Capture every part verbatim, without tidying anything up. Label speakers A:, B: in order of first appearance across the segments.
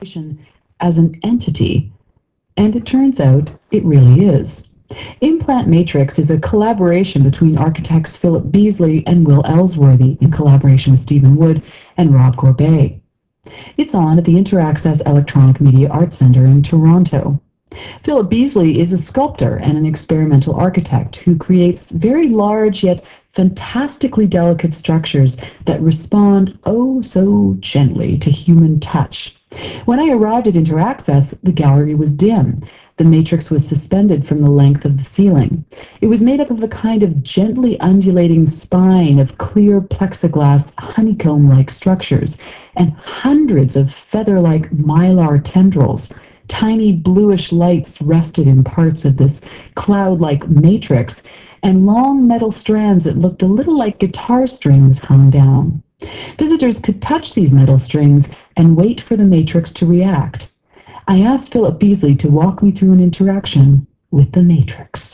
A: as an entity, and it turns out it really is. Implant Matrix is a collaboration between architects Philip Beasley and Will Ellsworthy in collaboration with Stephen Wood and Rob Gorbet. It's on at the Interaccess Electronic Media Arts Centre in Toronto. Philip Beasley is a sculptor and an experimental architect who creates very large yet fantastically delicate structures that respond oh so gently to human touch. When I arrived at Interaccess, the gallery was dim. The matrix was suspended from the length of the ceiling. It was made up of a kind of gently undulating spine of clear plexiglass honeycomb-like structures and hundreds of feather-like mylar tendrils. Tiny bluish lights rested in parts of this cloud-like matrix, and long metal strands that looked a little like guitar strings hung down. Visitors could touch these metal strings and wait for the matrix to react. I asked Philip Beasley to walk me through an interaction with the matrix.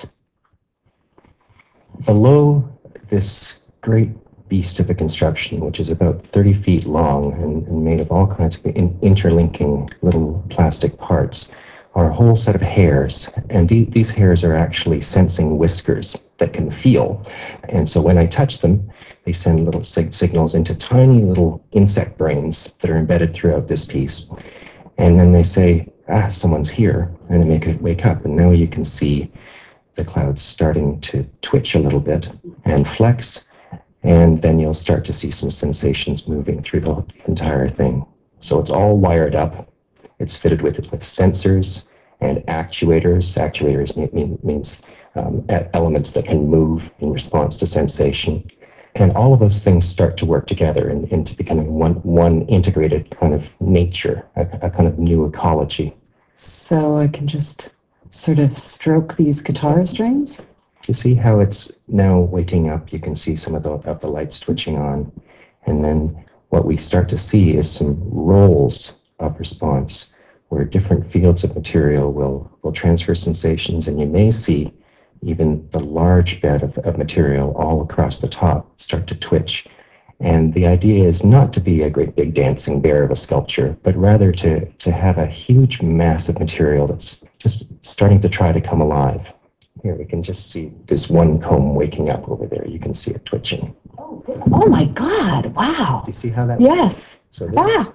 B: Below this great beast of a construction, which is about thirty feet long and, and made of all kinds of in, interlinking little plastic parts, are a whole set of hairs. And the, these hairs are actually sensing whiskers that can feel. And so when I touch them, they send little sig- signals into tiny little insect brains that are embedded throughout this piece. And then they say, ah, someone's here, and they make it wake up. And now you can see the clouds starting to twitch a little bit and flex, and then you'll start to see some sensations moving through the entire thing. So it's all wired up. It's fitted with with sensors and actuators. Actuators mean, mean, means um, elements that can move in response to sensation. And all of those things start to work together in, into becoming one one integrated kind of nature, a, a kind of new ecology.
A: So I can just sort of stroke these guitar strings?
B: You see how it's now waking up. You can see some of the, of the lights twitching on. And then what we start to see is some rolls of response where different fields of material will, will transfer sensations, and you may see even the large bed of, of material all across the top start to twitch. And the idea is not to be a great big dancing bear of a sculpture, but rather to, to have a huge mass of material that's just starting to try to come alive. Here we can just see this one comb waking up over there. You can see it twitching.
A: Oh, oh my God, wow.
B: Do you see how that
A: Yes.
B: Works? So
A: wow.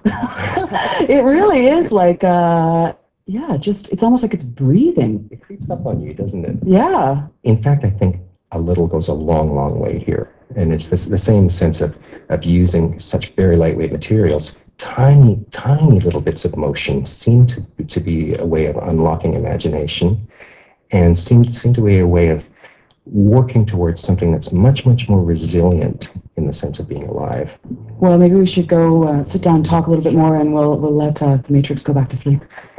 A: It really is like, uh, yeah, just, it's almost like it's breathing.
B: It creeps up on you, doesn't it?
A: Yeah.
B: In fact, I think a little goes a long, long way here. And it's this, the same sense of, of using such very lightweight materials. Tiny, tiny little bits of motion seem to, to be a way of unlocking imagination, and seem, seem to be a way of working towards something that's much, much more resilient in the sense of being alive.
A: Well, maybe we should go uh, sit down and talk a little bit more, and we'll, we'll let uh, the Matrix go back to sleep.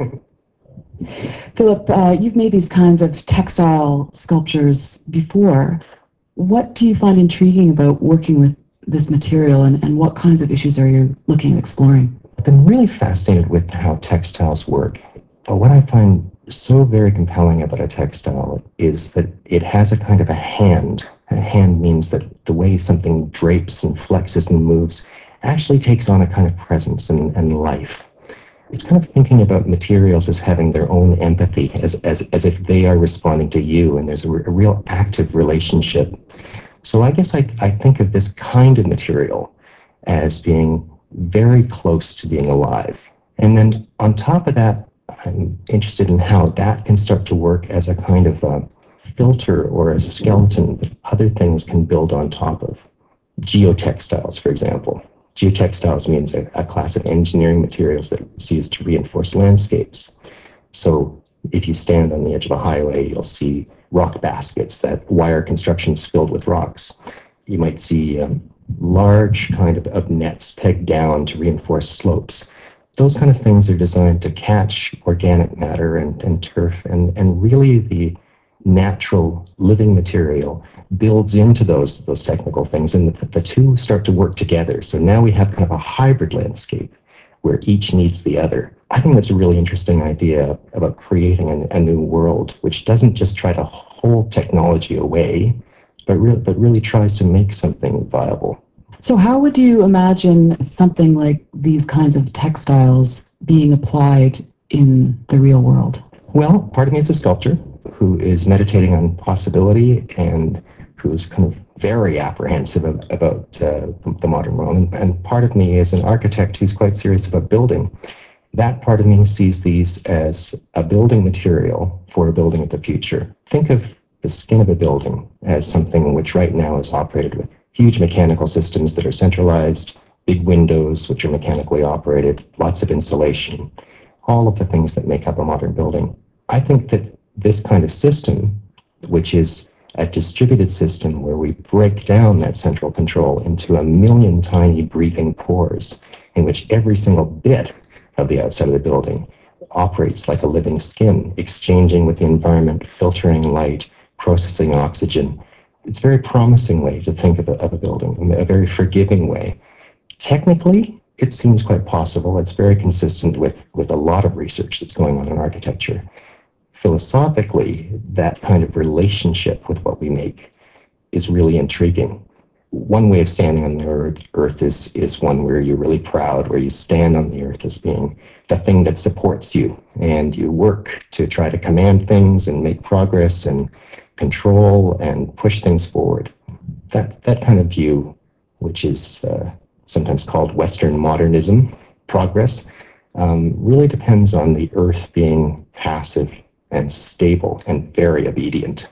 A: Philip, uh, you've made these kinds of textile sculptures before. What do you find intriguing about working with this material, and, and what kinds of issues are you looking at exploring?
B: I've been really fascinated with how textiles work. But what I find so very compelling about a textile is that it has a kind of a hand. A hand means that the way something drapes and flexes and moves actually takes on a kind of presence and, and life. It's kind of thinking about materials as having their own empathy, as, as, as if they are responding to you, and there's a, a real active relationship. So I guess I, I think of this kind of material as being very close to being alive. And then on top of that, I'm interested in how that can start to work as a kind of a filter or a skeleton that other things can build on top of. Geotextiles, for example. Geotextiles means a, a class of engineering materials that's used to reinforce landscapes. So if you stand on the edge of a highway, you'll see rock baskets, that wire constructions filled with rocks. You might see um, large kind of, of nets pegged down to reinforce slopes. Those kind of things are designed to catch organic matter and, and turf, and, and really the natural living material builds into those those technical things, and the, the two start to work together. So now we have kind of a hybrid landscape where each needs the other. I think that's a really interesting idea about creating a, a new world, which doesn't just try to hold technology away, but, re- but really tries to make something viable.
A: So how would you imagine something like these kinds of textiles being applied in the real world?
B: Well, part of me is a sculptor who is meditating on possibility and who's kind of very apprehensive of, about uh, the modern world. And, and part of me is an architect who's quite serious about building. That part of me sees these as a building material for a building of the future. Think of the skin of a building as something which right now is operated with huge mechanical systems that are centralized, big windows which are mechanically operated, lots of insulation, all of the things that make up a modern building. I think that this kind of system, which is a distributed system where we break down that central control into a million tiny breathing pores in which every single bit of the outside of the building operates like a living skin, exchanging with the environment, filtering light, processing oxygen. It's a very promising way to think of a, of a building, a very forgiving way. Technically, it seems quite possible. It's very consistent with, with a lot of research that's going on in architecture. Philosophically, that kind of relationship with what we make is really intriguing. One way of standing on the earth, earth is, is one where you're really proud, where you stand on the earth as being the thing that supports you, and you work to try to command things and make progress and control and push things forward. That, that kind of view, which is uh, sometimes called Western modernism, progress, um, really depends on the earth being passive and stable and very obedient.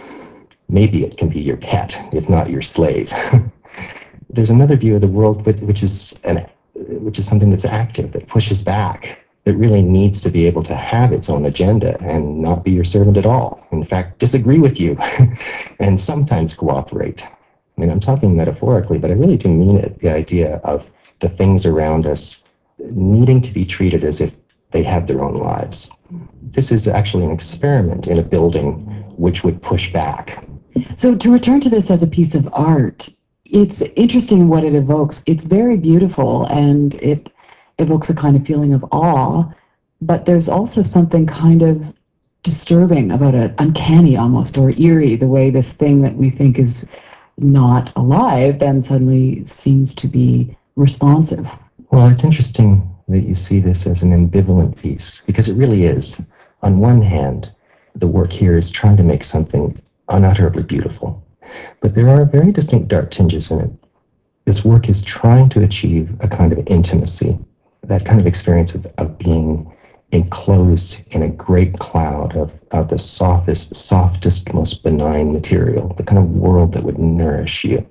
B: Maybe it can be your pet, if not your slave. There's another view of the world which is an, which is something that's active, that pushes back, that really needs to be able to have its own agenda and not be your servant at all. In fact, disagree with you and sometimes cooperate. I mean, I'm talking metaphorically, but I really do mean it, the idea of the things around us needing to be treated as if they have their own lives. This is actually an experiment in a building which would push back.
A: So to return to this as a piece of art, it's interesting what it evokes. It's very beautiful and it evokes a kind of feeling of awe, but there's also something kind of disturbing about it, uncanny almost, or eerie, the way this thing that we think is not alive then suddenly seems to be responsive.
B: Well, it's interesting that you see this as an ambivalent piece, because it really is. On one hand, the work here is trying to make something unutterably beautiful, but there are very distinct dark tinges in it. This work is trying to achieve a kind of intimacy, that kind of experience of, of being enclosed in a great cloud of, of the softest, softest, most benign material, the kind of world that would nourish you.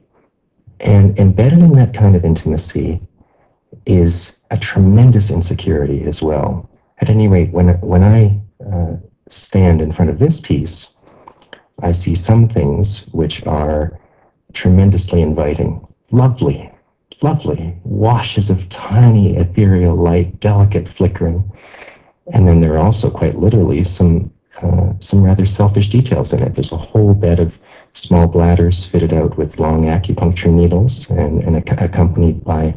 B: And embedded in that kind of intimacy is a tremendous insecurity as well. At any rate, when, when I uh, stand in front of this piece, I see some things which are tremendously inviting, lovely, lovely, washes of tiny ethereal light, delicate flickering. And then there are also quite literally some uh, some rather selfish details in it. There's a whole bed of small bladders fitted out with long acupuncture needles and, and ac- accompanied by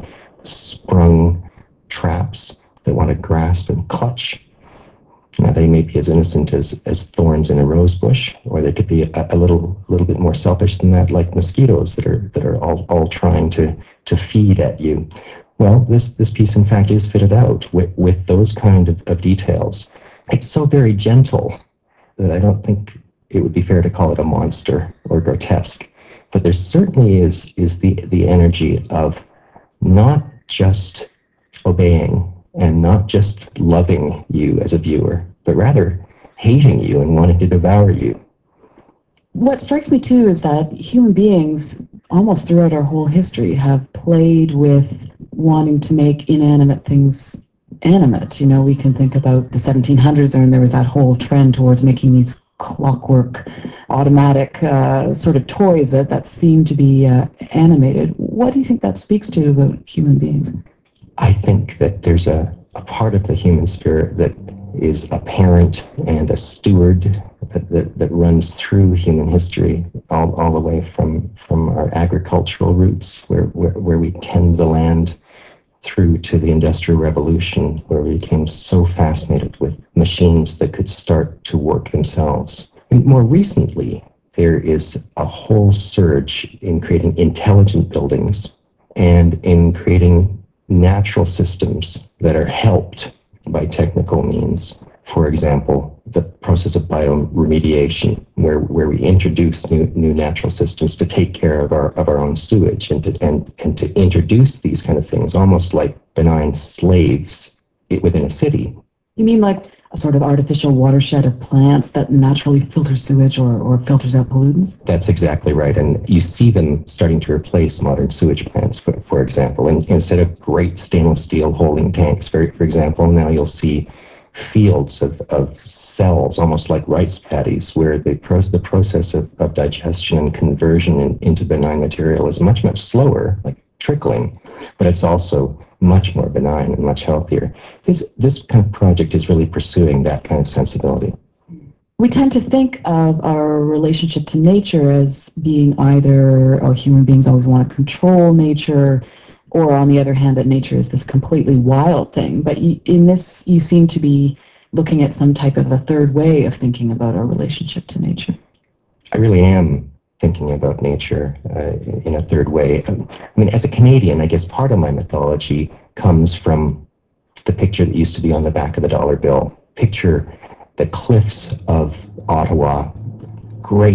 B: sprung traps that want to grasp and clutch. Now, they may be as innocent as, as thorns in a rose bush, or they could be a, a little little bit more selfish than that, like mosquitoes that are that are all, all trying to, to feed at you. Well, this, this piece, in fact, is fitted out with, with those kind of, of details. It's so very gentle that I don't think it would be fair to call it a monster or grotesque. But there certainly is, is the, the energy of not just obeying and not just loving you as a viewer, but rather hating you and wanting to devour you.
A: What strikes me too is that human beings, almost throughout our whole history, have played with wanting to make inanimate things animate. You know, we can think about the seventeen hundreds, and there was that whole trend towards making these clockwork, automatic uh, sort of toys that, that seem to be uh, animated. What do you think that speaks to about human beings?
B: I think that there's a, a part of the human spirit that is a parent and a steward that, that, that runs through human history, all, all the way from, from our agricultural roots, where, where, where we tend the land, through to the Industrial Revolution, where we became so fascinated with machines that could start to work themselves. And more recently, there is a whole surge in creating intelligent buildings and in creating natural systems that are helped by technical means. For example, the process of bioremediation, where, where we introduce new, new natural systems to take care of our, of our own sewage and to, and, and to introduce these kind of things almost like benign slaves within a city.
A: You mean like a sort of artificial watershed of plants that naturally filter sewage or, or filters out pollutants?
B: That's exactly right. And you see them starting to replace modern sewage plants, for, for example. And instead of great stainless steel holding tanks, for, for example, now you'll see fields of, of cells, almost like rice paddies, where the, pro- the process of, of digestion and conversion in, into benign material is much, much slower, like trickling, but it's also much more benign and much healthier. This, this kind of project is really pursuing that kind of sensibility.
A: We tend to think of our relationship to nature as being either, oh, human beings always want to control nature, or on the other hand, that nature is this completely wild thing. But you, in this, you seem to be looking at some type of a third way of thinking about our relationship to nature.
B: I really am thinking about nature uh, in a third way. I mean, as a Canadian, I guess part of my mythology comes from the picture that used to be on the back of the dollar bill. Picture the cliffs of Ottawa, great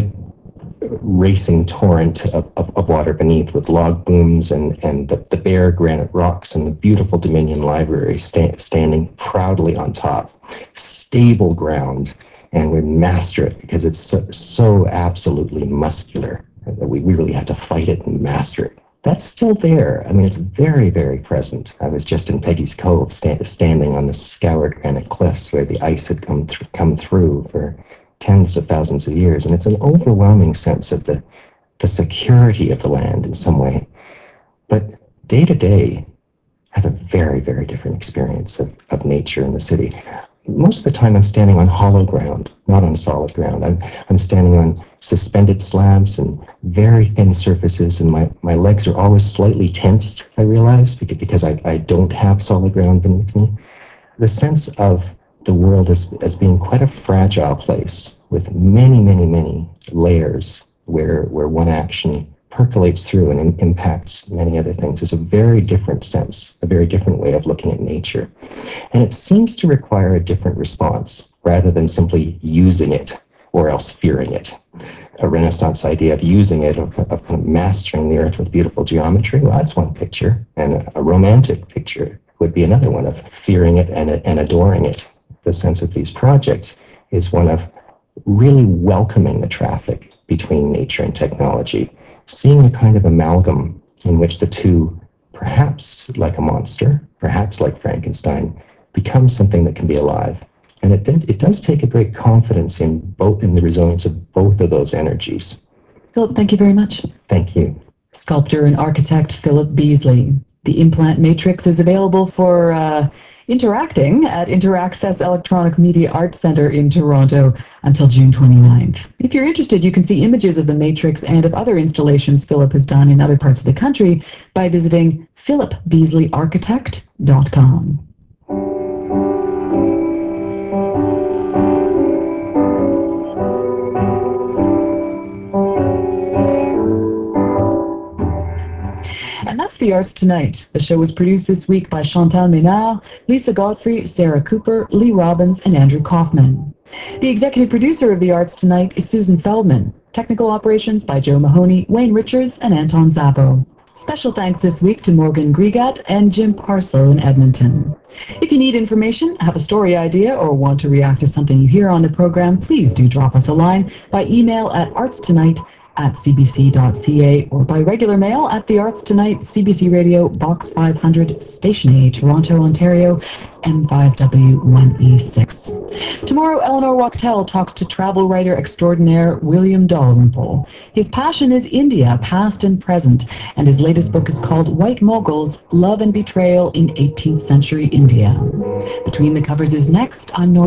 B: racing torrent of, of, of water beneath with log booms and, and the, the bare granite rocks and the beautiful Dominion Library sta- standing proudly on top. Stable ground, and we master it because it's so, so absolutely muscular that we, we really have to fight it and master it. That's still there. I mean, it's very, very present. I was just in Peggy's Cove, sta- standing on the scoured granite cliffs where the ice had come, th- come through for tens of thousands of years, and it's an overwhelming sense of the, the security of the land in some way. But day to day, I have a very, very different experience of, of nature in the city. Most of the time I'm standing on hollow ground, not on solid ground. I'm, I'm standing on suspended slabs and very thin surfaces, and my, my legs are always slightly tensed, I realize, because, because I, I don't have solid ground beneath me. The sense of the world as, as being quite a fragile place with many, many, many layers where, where one action percolates through and in, impacts many other things is a very different sense, a very different way of looking at nature. And it seems to require a different response rather than simply using it or else fearing it. A Renaissance idea of using it, of, of kind of mastering the earth with beautiful geometry, well, that's one picture. And a, a romantic picture would be another one of fearing it and, and adoring it. The sense of these projects is one of really welcoming the traffic between nature and technology, seeing a kind of amalgam in which the two, perhaps like a monster, perhaps like Frankenstein, become something that can be alive. And it, did, it does take a great confidence in both in the resilience of both of those energies.
A: Philip, thank you very much.
B: Thank you.
A: Sculptor and architect Philip Beasley. The implant matrix is available for uh, interacting at Interaccess Electronic Media Arts Centre in Toronto until June twenty-ninth. If you're interested, you can see images of the matrix and of other installations Philip has done in other parts of the country by visiting philip beasley architect dot com. And that's The Arts Tonight. The show was produced this week by Chantal Ménard, Lisa Godfrey, Sarah Cooper, Lee Robbins, and Andrew Kaufman. The executive producer of The Arts Tonight is Susan Feldman. Technical operations by Joe Mahoney, Wayne Richards, and Anton Zabo. Special thanks this week to Morgan Grigat and Jim Parslow in Edmonton. If you need information, have a story idea, or want to react to something you hear on the program, please do drop us a line by email at artstonight at c b c dot c a or by regular mail at The Arts Tonight, C B C Radio, Box five hundred, Station A, Toronto, Ontario, M five W one E six. Tomorrow, Eleanor Wachtel talks to travel writer extraordinaire William Dalrymple. His passion is India, past and present, and his latest book is called White Moguls, Love and Betrayal in eighteenth Century India. Between the Covers is next. I'm Nora